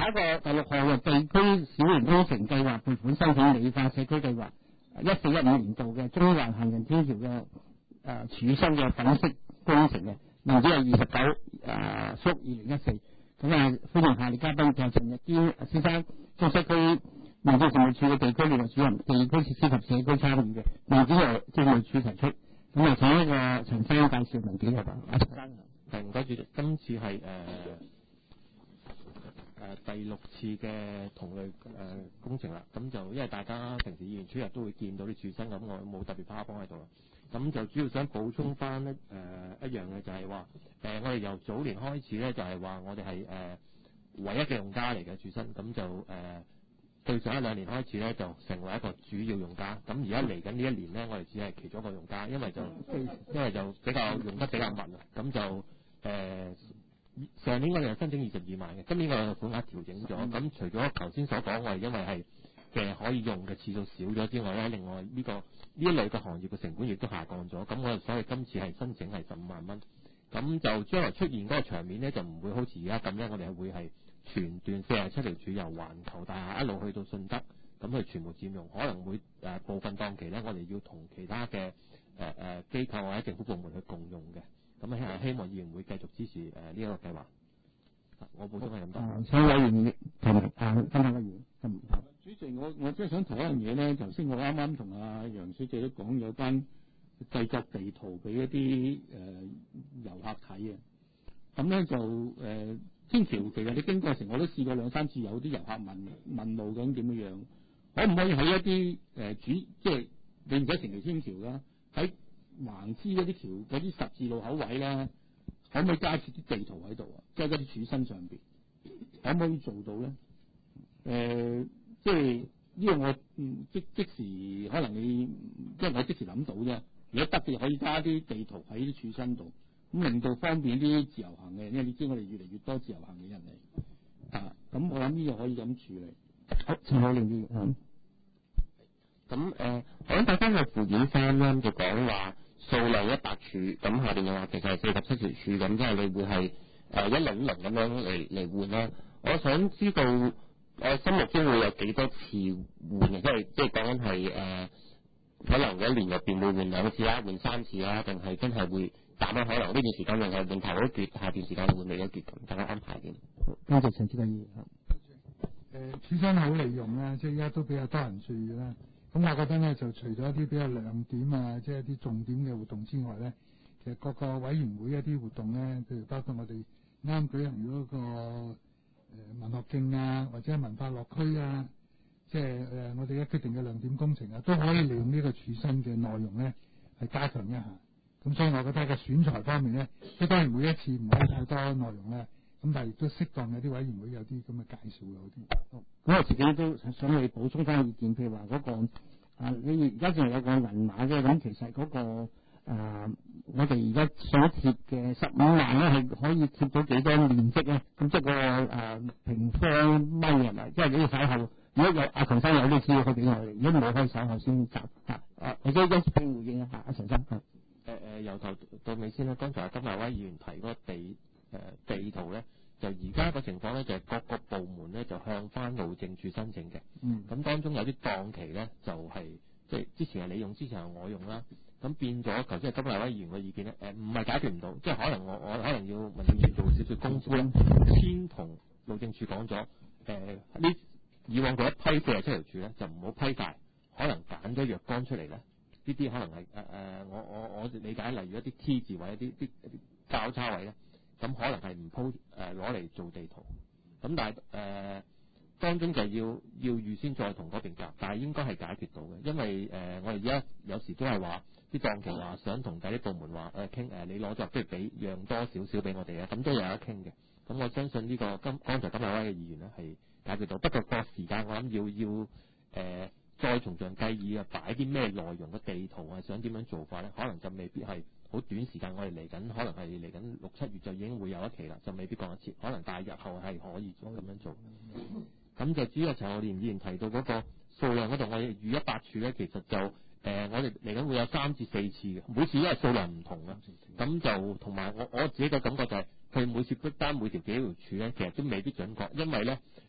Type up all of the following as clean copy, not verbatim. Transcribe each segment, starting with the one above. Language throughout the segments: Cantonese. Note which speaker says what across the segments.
Speaker 1: 一個第6項嘅地區小型工程計劃撥款申請美化社區計劃14-15年度嘅中環行人天橋嘅柱身嘅粉飾工程嘅，名字係29/2014。咁歡迎下列嘉賓，就陳日堅先生，中西區民政事務處嘅地區聯絡主任，地區設施及社區參與嘅，名字由政務處提出。咁請一個陳生介紹文件係嘛？陳生。
Speaker 2: 係，唔該主席，今次係第6次嘅同類工程啦。咁就因為大家平時議員出入都會見到啲柱身，咁我冇特別拋幫喺度啦。咁就主要想補充翻一樣嘅，就係話我哋由早年開始咧，就係話我哋係唯一嘅用家嚟嘅柱身，咁就對上1-2年開始咧，就成為一個主要用家。咁而家嚟緊呢1年咧，我哋只係其中一個用家，因為就比較用得比較密啊。咁就上年我哋申請22萬嘅，今年我哋款額調整咗。咁除咗頭先所講，我哋因為係可以用嘅次數少咗之外咧，另外呢一類嘅行業嘅成本亦都下降咗。咁我哋所以今次係申請係15萬蚊。咁就將來出現嗰個場面咧，就唔會好似而家咁咧，我哋會係全段47條柱由環球大廈一路去到順德，咁去全部佔用，可能會部分檔期咧，我哋要同其他嘅機構或者政府部門去共用嘅。咁希望議員會繼續支持呢一個計劃。我補充係咁多。
Speaker 1: 請委員同分享委員。
Speaker 3: 主席，我即係想提一樣嘢咧，頭先我啱啱同阿楊小姐都講有關製作地圖俾一啲遊客睇嘅。咁咧就天橋其實你經過時我都試過2-3次，有啲遊客問路究竟點樣，可唔可以喺一啲即係你唔使成條天橋啦，喺橫支嗰啲橋嗰啲十字路口位咧，可唔可以加設啲地圖喺度啊？即係嗰啲柱身上邊，可唔可以做到咧？即係呢個我即時可能即係我即時諗到啫。如果得嘅，可以加啲地圖喺啲柱身度，咁令到方便啲自由行嘅，因為你知我哋越嚟越多自由行嘅人嚟咁我諗呢個可以咁處理。
Speaker 1: 好，陳浩玲議員。
Speaker 4: 咁我諗睇翻個附件3咧，就講話數量100柱，咁下邊又話其實係47條柱，咁即係你會係一輪咁樣嚟換啦。我想知道心目中會有幾多次換嘅，即係講緊係可能1年入邊會換2次啦，換3次啦，定係真係會減咗？可能呢段時間淨係換頭一橛，下段時間換尾一橛咁，大家安排點？
Speaker 1: 多謝陳志偉議員。
Speaker 5: 柱身好利用啦，即係而家都比較多人注意啦。咁我覺得咧，就除咗一啲比較亮點啊，即係一啲重點嘅活動之外咧，其實各個委員會一啲活動咧，譬如包括我哋啱舉行嗰個文學徑啊，或者文化樂區啊，即係我哋一決定嘅亮點工程啊，都可以利用呢個柱身嘅內容咧，係加強一下。咁所以我覺得喺個選材方面咧，即係當然每一次唔可以太多內容咧，咁但係亦都適當有啲委員會有啲咁嘅介紹嘅嗰啲。
Speaker 1: 咁我自己都想你補充翻意見，譬如話嗰個你而家仲有個銀碼嘅，咁其實嗰個我哋而家所貼嘅15萬咧，係可以貼到幾多面積咧？咁即係個平方米係咪？即係你要稍後，如果有陳生有啲資料可以俾我哋，如果冇可以稍後先答或者一並回應一下陳生。
Speaker 2: 由頭到尾先啦。剛才金華威議員提嗰個地圖咧，就而家個情況咧，就係各個部門咧就向翻路政署申請嘅。咁當中有啲檔期咧，就係即係之前係你用，之前係我用啦。咁變咗頭先係金華威議員嘅意見咧，唔係解決唔到，即係可能我可能要民政處做少少功夫咧，先同路政署講咗，呢以往嗰一批47條柱咧，就唔好批晒，可能揀咗若干出嚟咧。呢啲可能係我理解，例如一啲 T 字位、一啲交叉位咧，咁可能係唔鋪攞嚟做地圖。咁但係當中就要預先再同嗰邊夾，但係應該係解決到嘅，因為我哋而家有時都係話啲檔期話想同第啲部門話傾你攞咗不如俾讓多少少俾我哋啊，咁都有得傾嘅。咁我相信呢個剛才金亞威嘅議員咧係解決到，不過個時間我諗要再從長計議啊，擺啲咩內容嘅地圖啊，想點樣做法咧？可能就未必係好短時間，我哋嚟緊可能係嚟緊6-7月就已經會有一期啦，就未必講一次，可能但係日後係可以咁樣做。咁就主要陳浩濂議員提到嗰個數量嗰度，我哋預100處咧，其實就我哋嚟緊會有3至4次嘅，每次因為數量唔同啊，咁就同埋我自己嘅感覺就係、佢每次不單每條幾條柱咧，其實都未必準確，因為咧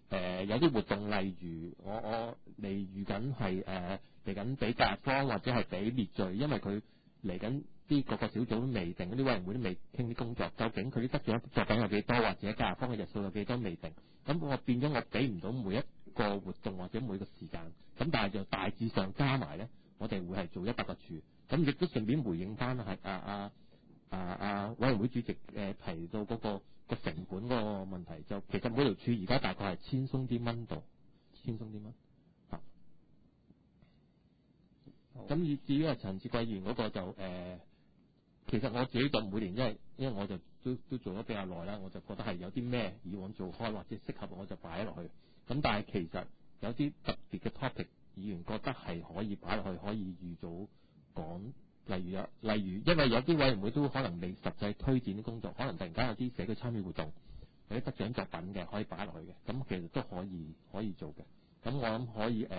Speaker 2: 有啲活動，例如我嚟預緊係嚟緊俾甲方或者係俾滅罪，因為佢嚟緊啲各個小組都未定，啲委員會都未傾啲工作，究竟佢啲得獎作品有幾多，或者甲方嘅日數有幾多未定，咁我變咗我俾唔到每一個活動或者每個時間，咁但係就大致上加埋咧，我哋會係做100個處，咁亦都順便回應翻係委員會主席提到嗰個成本嗰個問題，就其實每條處而家大概係千鬆啲蚊度，嚇。咁至於陳志貴議員嗰個就其實我自己就每年因為我就都做咗比較耐啦，我就覺得係有啲咩以往做開或者適合我就擺落去。咁但係其實有啲特別嘅 topic， 議員覺得係可以擺落去，可以預早講。例如，因為有啲委員會都可能未實際推薦啲工作，可能突然間有啲社區參與活動，有啲得獎作品嘅可以擺落去嘅，咁其實都可以做嘅。咁我諗可以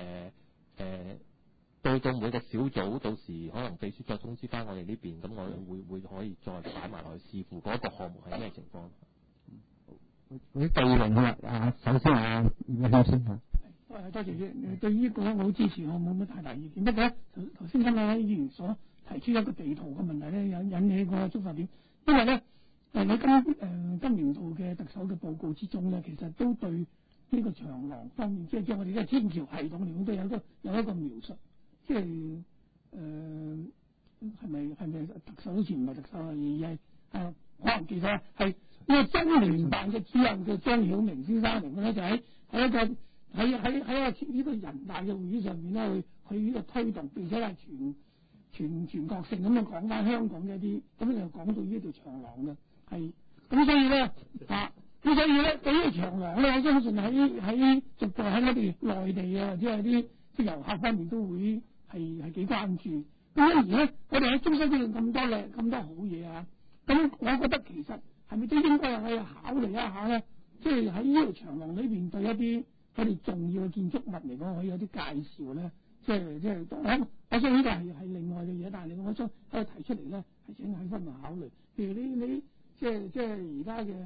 Speaker 2: 到每個小組，到時可能秘書再通知翻我哋呢邊，咁我哋會可以再擺埋落去，視乎嗰一個項目係咩情況。
Speaker 1: 嗰啲第二輪啦，首先葉偉先嚇。
Speaker 6: 多謝你對呢個我好支持，我冇乜太大意見。不過頭先今日議員所提出一個地圖嘅問題咧，引起個觸發點，因為咧你今年度嘅特首嘅報告之中咧，其實都對呢個長廊方面，即係我哋嘅天橋系統嚟講，都有一個描述，即係係咪特首好似唔係特首而係可能其實係呢個中聯辦嘅主任嘅張曉明先生嚟嘅咧，就喺一個喺呢個人大嘅會議上面咧，去呢個推動，並且係全國性咁樣講翻香港嘅一啲，咁就講到呢條長廊嘅係，咁所以咧對於長廊咧，我相信喺逐步喺我哋內地啊，或者係啲即係遊客方面都會係幾關注。咁而咧，我哋喺中西區咁多好嘢啊，咁我覺得其實係咪都應該係考慮一下咧？即係喺呢條長廊裏邊對一啲我哋重要嘅建築物嚟講，可以有啲介紹咧。即係我相信呢個係另外嘅嘢，但係我將喺度提出嚟咧，係請喺分度考慮。譬如你即係而家嘅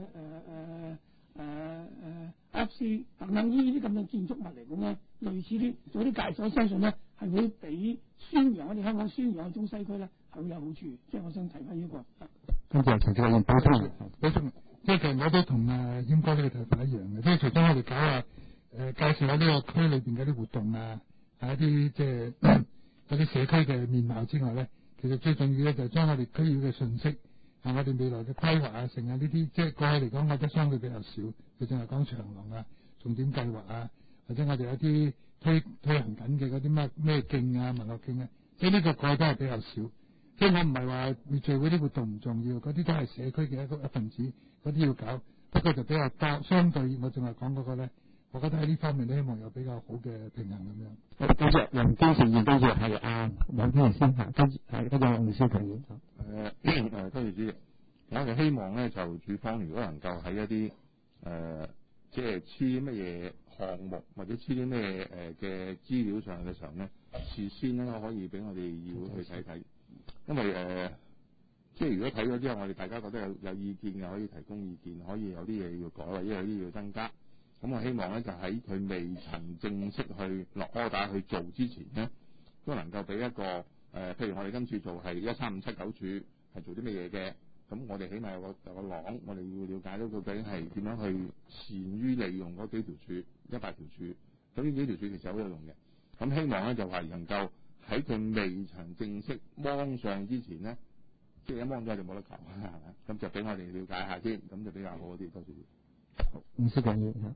Speaker 6: FC 等等呢啲咁嘅建築物嚟講咧，類似啲做啲介紹，我相信咧係會俾宣揚我哋香港宣揚嘅中西區咧係會有好處。即係我想提翻呢個。
Speaker 1: 跟住陳志偉補充，
Speaker 5: 即係其實我都同謙哥呢個睇法一樣嘅，即係除咗我哋搞介紹下呢個區裏邊嘅啲活動啊。一啲即係嗰啲社區嘅面貌之外咧，其實最重要咧就係將我哋區議嘅信息，我哋未來嘅規劃啊，成啊呢啲，即係過去嚟講，我覺得相對比較少。佢淨係講長廊啊、重點計劃啊，或者我哋有啲推行緊嘅嗰啲咩徑啊、文學徑啊，即係呢個過去都係比較少。即係我唔係話滅罪會啲活動唔重要，嗰啲都係社區嘅一份子，嗰啲要搞。不過就比較多，相對我淨係講嗰個咧。我覺得喺呢方面都希望有比較好嘅平衡咁樣。
Speaker 1: 跟住梁堅成員，跟住係梁堅成先嚇，跟住黃少強議員。
Speaker 7: 多謝主席。我哋希望咧就署方如果能夠喺一啲即係黐乜嘢項目或者黐啲咩嘅資料上嘅時候咧，事先咧可以俾我哋要去睇睇，因為即係如果睇咗之後，我哋大家覺得有意見嘅，可以提供意見，可以有啲嘢要改，或者有啲嘢要增加。咁我希望咧就喺佢未曾正式去落 order 去做之前咧，都能夠俾一個譬如我哋今次做係13579處係做啲咩嘢嘅，咁我哋起碼有個廊，我哋要了解到究竟係點樣去善於利用嗰幾條處100條處，咁呢幾條處其實好有用嘅。咁希望咧就係能夠喺佢未曾正式芒上之前咧，即係一芒咗就冇得求，係咪？咁就俾我哋了解下先，咁就比較好啲。多謝。
Speaker 1: 吳思強議員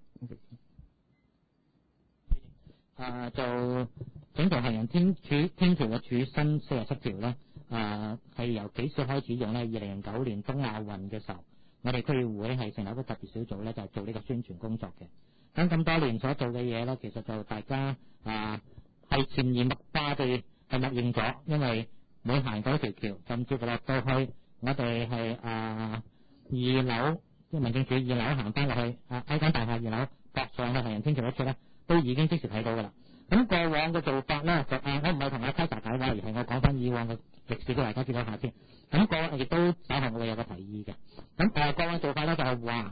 Speaker 8: 就整條行人天橋嘅柱新47條咧，係由幾時開始用咧？2009年東亞運嘅時候，我哋區議會係成立一個特別小組咧，就係做呢個宣傳工作嘅。咁多年所做嘅嘢咧，其實就大家係潛移默化地係默認咗，因為每行到一條橋，甚至乎落到去我哋係2樓。即係民政處2樓行翻落去I間大廈2樓駁上去行人天橋一處咧，都已經即時睇到㗎啦。咁過往嘅做法咧，就我唔係同阿卡達解話，而係我講翻以往嘅歷史俾大家知道下先。咁過往亦都稍後我會有個提議嘅。咁過往做法咧就係話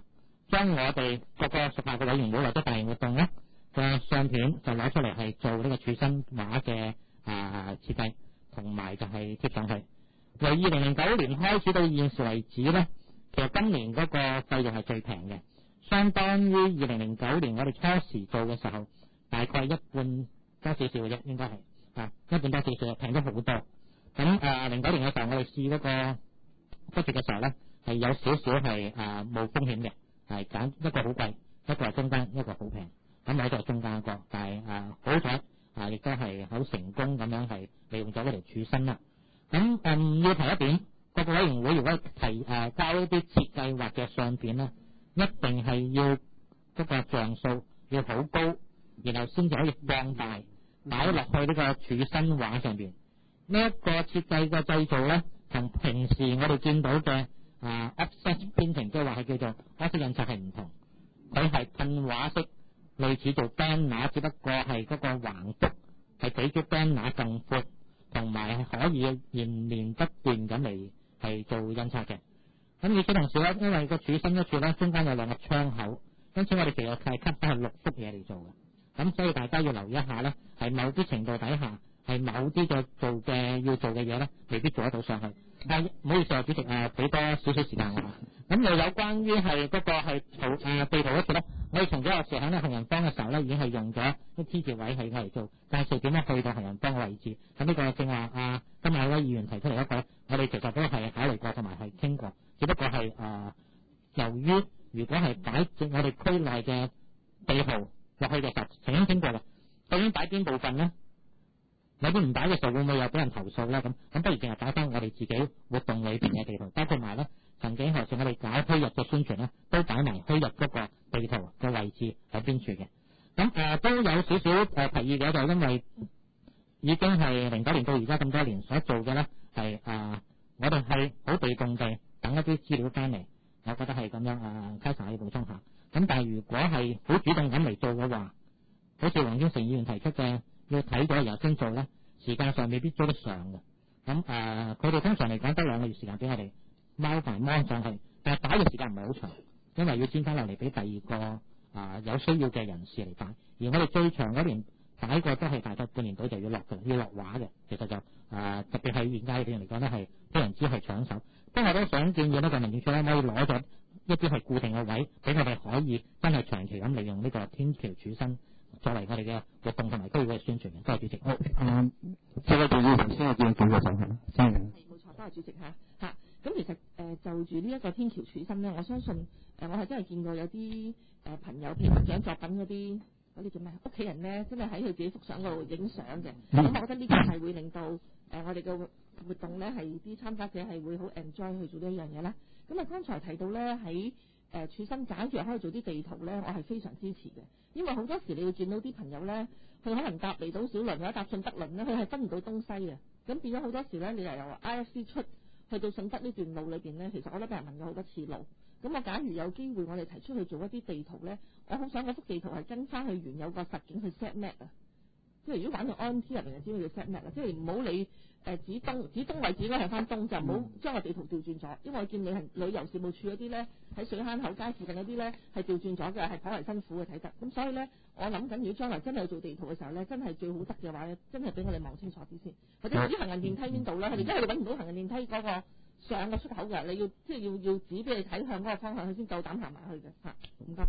Speaker 8: 將我哋各個屬下嘅委員會或者大型活動咧嘅相片就攞出嚟係做呢個柱身畫嘅設計，同埋就係貼上去。由2009年開始到現時為止咧，其實今年嗰個費用係最平嘅，相當於2009年我哋初時做嘅時候，大概一半多少少嘅啫，應該係一半多少少，平咗好多。咁09年嘅時候，我哋試嗰個 budget 嘅時候咧，係有少少係冇風險嘅，係揀一個好貴，一個係中間，一個好平。咁我就係中間一個，但係好彩亦都係好成功咁樣係利用咗嗰條柱身啦。咁要提一點，各個委員會如果交一啲設計或嘅相片咧，一定係要嗰個像素要好高，然後先至可以放大擺落去呢個柱身畫上邊。呢一個設計嘅製造咧，同平時我哋見到嘅offset printing 即係話係叫做 offset 印刷係唔同，佢係噴畫式，類似做 banner， 只不過係嗰個橫幅係比咗 banner 更闊，同埋可以延綿不斷咁嚟係做印刷嘅。咁與此同時咧，因為個柱身一處咧中間有兩個窗口，因此我哋其實係 cut 翻係6幅嘢嚟做嘅。咁所以大家要留意一下咧，係某啲程度底下係某啲嘅要做嘅嘢咧，未必做得到上去。但係唔好意思主席俾多少少時間我。咁又有關於係嗰個係地圖嗰處咧，我哋從幾何時喺行人方嘅時候咧，已經係用咗啲 T 字位係嚟做介紹點樣去到行人方嘅位置。咁呢個正話今日有位議員提出嚟一個，我哋其實都係考慮過同埋係傾過，只不過係由於如果係擺正我哋區內嘅地圖落去嘅時候，曾經傾過嘅，究竟擺邊部分咧？有啲唔擺嘅時候會唔會有俾人投訴咧？咁不如淨係擺翻我哋自己活動裏邊嘅地圖，包括埋咧曾經何時我哋搞虛日嘅宣傳咧，都擺埋虛日嗰個地圖嘅位置喺邊處嘅。咁都有少少提議嘅，就因為已經係09年到而家咁多年所做嘅咧，係我哋係好被動地等一啲資料翻嚟，我覺得係咁樣Kaiser可以補充下。咁但係如果係好主動咁嚟做嘅話，好似黃英成議員提出嘅，要睇咗然後先做咧，時間上未必追得上嘅。咁佢哋通常嚟講得2個月時間俾我哋貓埋芒上去，但係擺嘅時間唔係好長，因為要轉翻落嚟俾第二個有需要嘅人士嚟擺。而我哋最長嗰年擺過都係大概半年到就要落嘅，要落畫嘅。其實就特別係現階段嚟講咧係非常之係搶手。不過我都想建議呢個民政處咧可以攞咗一啲係固定嘅位，俾我哋可以真係長期咁利用呢個天橋柱身作為我哋嘅活動同埋區域嘅宣傳嘅。多謝主席。好，
Speaker 1: 謝位議員頭先我見到舉過手係，真係。
Speaker 9: 係冇錯，多謝主席嚇。咁其實就住呢一個天橋柱身咧，我相信我係真係見過有啲朋友，譬如獎作品嗰啲叫咩屋企人咧，真係喺佢自己幅相嗰度影相嘅。咁我覺得呢個係會令到我哋嘅活動咧係啲參加者係會好 enjoy 去做呢一樣嘢啦。咁剛才提到咧喺柱身揀住可以做啲地圖咧，我係非常支持嘅，因為好多時你會見到啲朋友咧，佢可能搭離島小輪或者搭順德輪咧，佢係分唔到東西嘅，咁變咗好多時咧，你又由 IFC 出去到順德呢段路裏邊咧，其實我都俾人問咗好多次路。咁我假如有機會，我哋提出去做一啲地圖咧，我好想嗰幅地圖係跟翻去原有個實景去 set map 啊。即係如果玩到 OMT 入面就知道要 set map 啦，即係唔好你指東位置應該係翻東，就唔好將個地圖調轉咗。因為我見你係旅遊事務處嗰啲咧，喺水坑口街附近嗰啲咧係調轉咗嘅，係頗為辛苦嘅睇得。咁所以咧，我諗緊如果將來真係要做地圖嘅時候咧，真係最好得嘅話咧，真係俾我哋望清楚啲先。或者指行人電梯邊度啦，佢哋因為佢哋揾唔到行人電梯嗰個上個出口嘅，你要即係要指俾你睇向嗰個方向，佢先夠膽行埋去嘅嚇。唔該。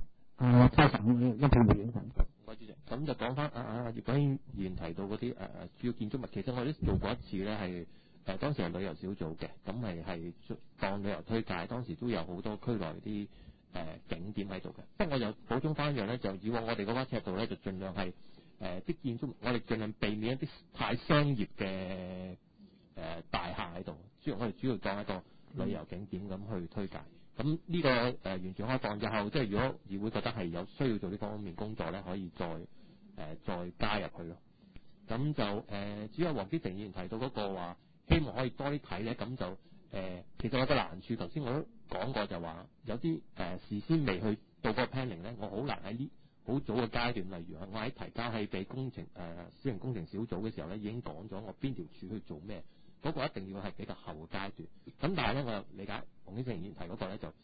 Speaker 1: Kaiser一票回應。
Speaker 2: 主席，咁就講翻葉國謙議員提到嗰啲主要建築物，其實我哋都做過一次咧，係當時係旅遊小組嘅，咁係當旅遊推介，當時都有好多區內啲景點喺度嘅。不過我又補充翻一樣咧，就以往我哋嗰把尺度咧，就盡量係啲建築物，我哋盡量避免一啲太商業嘅大廈喺度，我哋主要當一個旅遊景點咁去推介。咁呢個完全開放，日後即係如果議會覺得係有需要做呢方面工作咧，可以再加入去咯。咁就至於黃之成議員提到嗰個話，希望可以多啲睇咧，咁就其實有個難處，頭先我都講過就話有啲事先未去到個 planning 咧，我好難喺呢好早嘅階段，例如我喺提交係俾私人工程小組嘅時候咧，已經講咗我邊條柱去做咩。嗰個一定要係比較後嘅階段，咁但係咧，我理解黃之成議員提嗰個咧就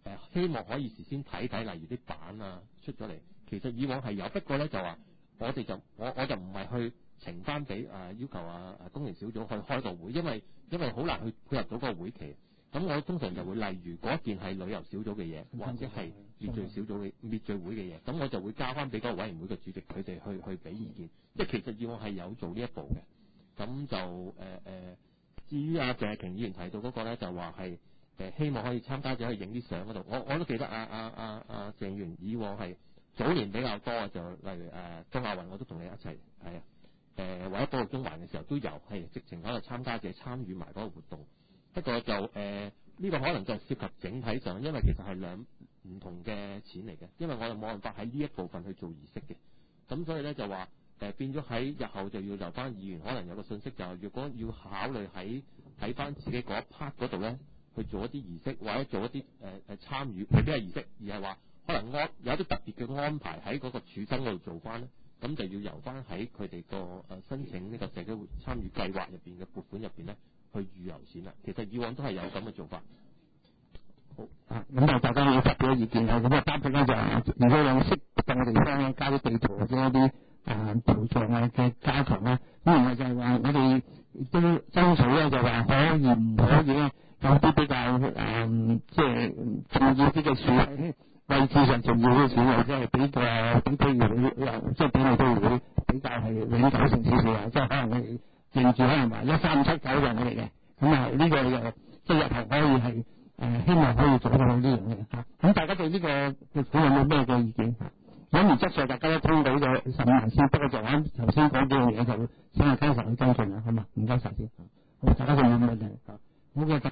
Speaker 2: 希望可以事先睇睇，例如啲板啊出咗嚟，其實以往係有，不過咧就話我就唔係去呈翻俾要求工聯小組去開個會，因為好難去配合到嗰個會期。咁我通常就會例如嗰件係旅遊小組嘅嘢，或者係滅罪小組嘅滅罪會嘅嘢，咁我就會交翻俾嗰個委員會嘅主席佢哋去俾意見。即係其實以往係有做呢一步嘅。咁就至於謝偉鈞議員提到嗰個咧，就話係希望可以參加者去影啲相嗰度。我都記得鄭議員以往係早年比較多，就例如東亞運我都同你一齊係或者保育中環嘅時候都有係直情可能參加者參與埋嗰個活動。不過就呢個可能就涉及整體上，因為其實係兩唔同嘅錢嚟嘅，因為我哋冇辦法喺呢一部分去做儀式嘅，咁所以咧就話變咗喺日後就要留翻議員可能有個信息，就係如果要考慮喺翻自己嗰一 part 嗰度咧去做一啲儀式，或者做一啲參與，未必係儀式，而係話可能有啲特別嘅安排喺嗰個處身嗰度做翻咧，咁就要由翻喺佢哋個申請呢個社區參與計劃入邊嘅撥款入邊咧。去預留錢啦，其實以往都係有咁嘅做法。
Speaker 1: 好咁就大家要發表意見啦。咁包括咧就如果有適當嘅地方咧，加啲地圖或者一啲圖像嘅加強啦。咁另外就係話我哋都爭取咧，就話可以唔可以咧有啲比較即係重要啲嘅樹位置上重要啲嘅樹，或者係比譬如即係比例都會比較係永久性少少啊，即係可能我哋。認住可能話1379嘅我哋嘅，咁呢個又即係日後可以係希望可以做到呢樣嘢嚇。咁大家對呢個撥款有冇咩嘅意見？咁原則上大家都聽到咗15萬先，不過就啱頭先講幾樣嘢就請阿 Council 去跟進啦，好嘛？唔該曬先。好，大家仲有冇問題？好嘅。